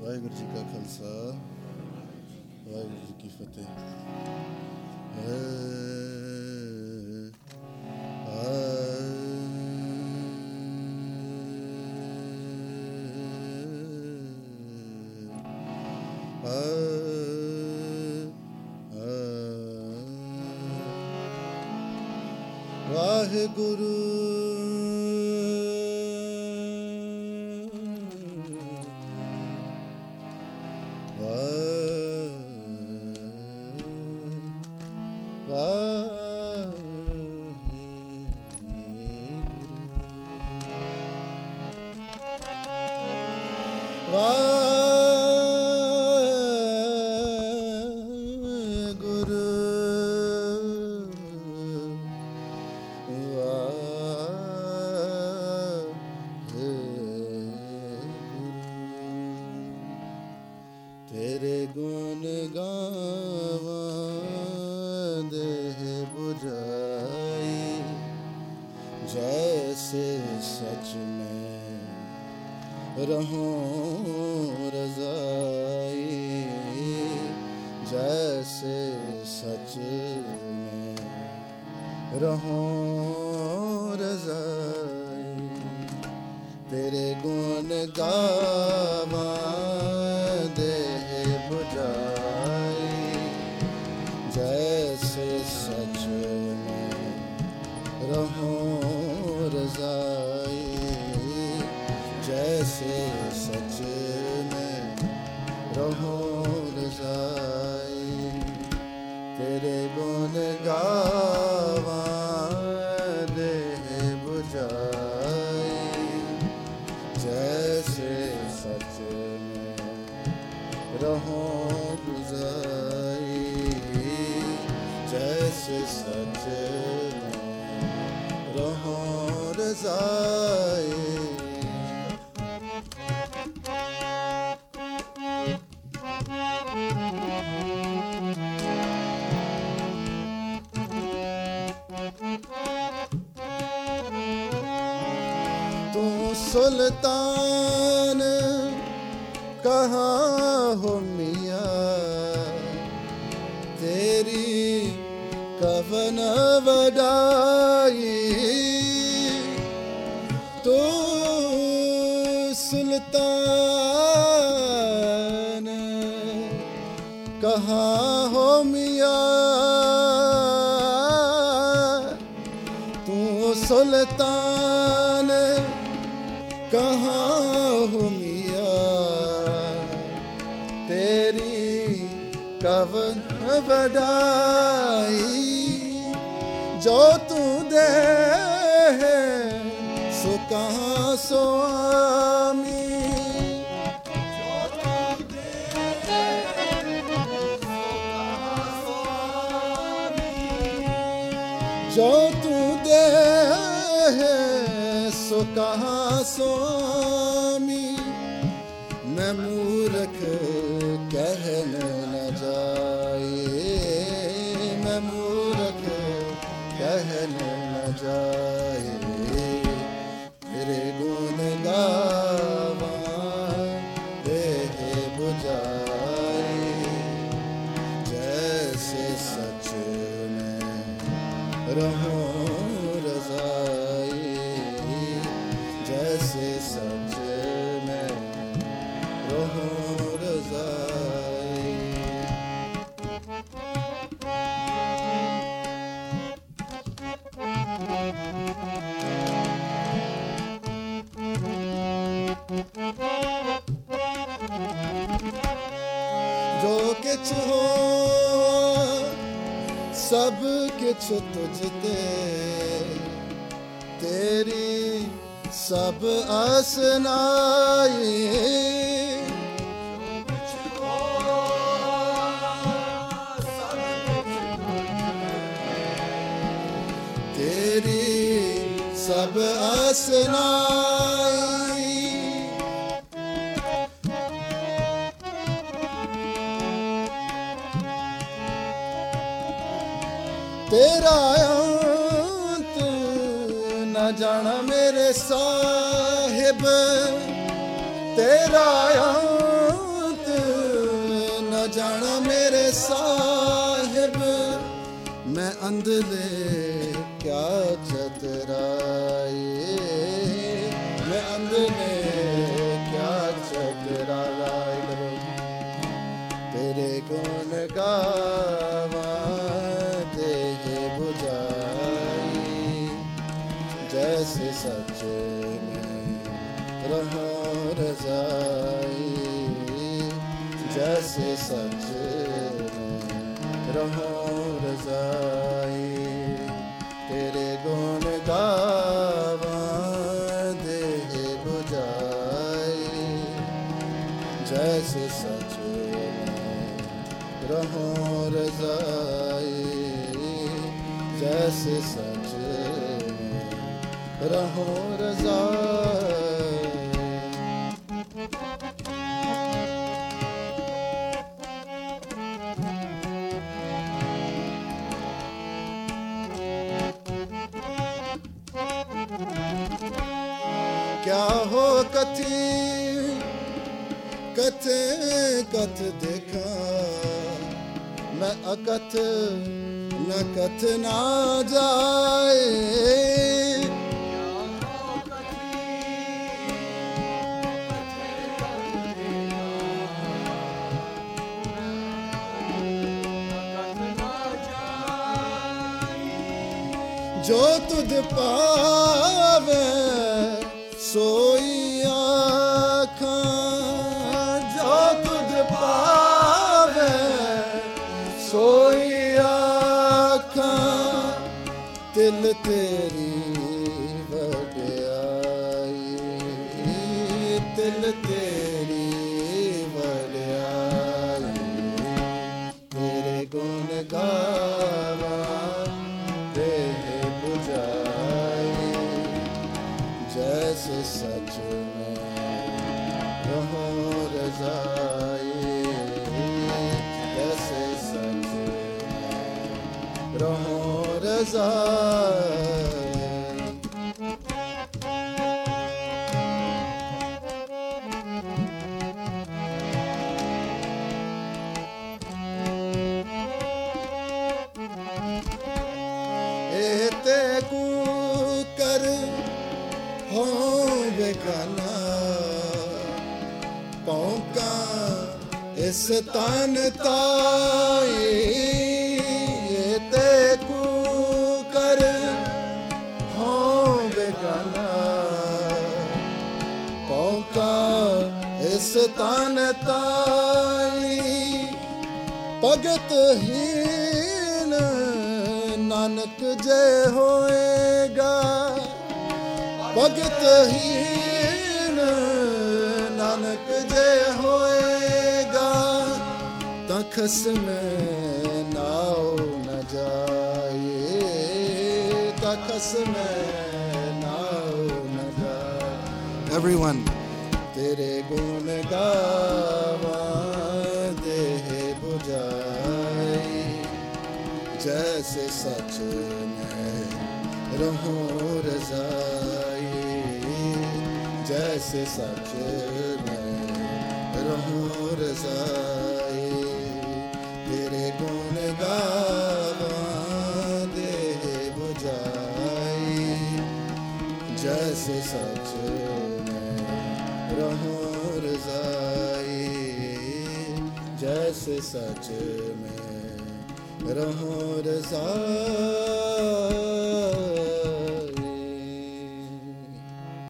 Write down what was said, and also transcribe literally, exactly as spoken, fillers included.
ਵਾਹਿਗੁਰੂ ਜੀ ਕਾ ਖਾਲਸਾ ਵਾਹਿਗੁਰੂ ਜੀ ਕੀ ਫਤਿਹ। ਵਾਹਿਗੁਰੂ तेरे गुण गावां देह बुझाई, जैसे सच में रहूं रज़ाई, जैसे सच में रहूं रज़ाई। तेरे गुण गावां जैसे सच में रहूं रज़ाई, जैसे सच में रहूं रज़ाई। तेरे गुण गावां देह बुझाई, जैसे सच में रहूं रज़ाई, जैसे सच में रहूं रज़ाई। तू सुल्तान कहाँ हो मियाँ, तेरी कवन वडाई। तू सुल्तान कहाँ हो मियाँ, तू सुल्तान कहाँ हो मियाँ, तेरी कवन वडाई। जो तू दे सो कहाँ स्वामी, जो तू दे सो कहाँ स्वामी, जो तू दे सो कहाँ स्वामी। मैं मूर्ख कहन न जाए, मैं मूर्ख कहन न जाए। तेरे गुण गावां देह बुझाई, जैसे सच में रहूं रज़ाई, जैसे सच में रहूं रज़ाई। जो किछ हो सब किछ तुझते, तेरी सब असनाई। तेरी सब असनाई। तेरा अंत न जाना मेरे साहिब, तेरा अंत जाना मेरे साहिब मैं अंधले क्या चतराए मैं अंधले क्या चतराए तेरे गुण गावा देह बुझाई जैसे सच में रहो रजाई जैसे सच में रहो रजाई तेरे गुण गावा देह बुझाई जैसे सच में रहो रजाई जैसे सच में रहो रजाई क्या हो कथी कथे कथ देखा मैं अकथ न कथ ना जाए जो तुझ पावे सोई आँखां जो तुझ पावे सोई आँखां तिल तेरी वड्याई तिल तेरी वड्याई तेरे गुण गावा देह बुझाई जैसे सच में रहो रजाई जैसे सच में रहो रजाई एते कु कर हो बेगाना पौका इस तन ताई ते कु कर हो बेगाना पौका इस तन ताई भगत हीन नानक जय होएगा भगत हीन नानक जय होएगा तखस में नाव न जाए तखस में नाव न जाए everyone तेरे गुण गावा देह बुझाई जैसे सच में रहो रजाई जैसे सच में रहो रजाई तेरे गुण गावा देह बुझाई जैसे सच में रहो रजाई जैसे सच में रहो रजाई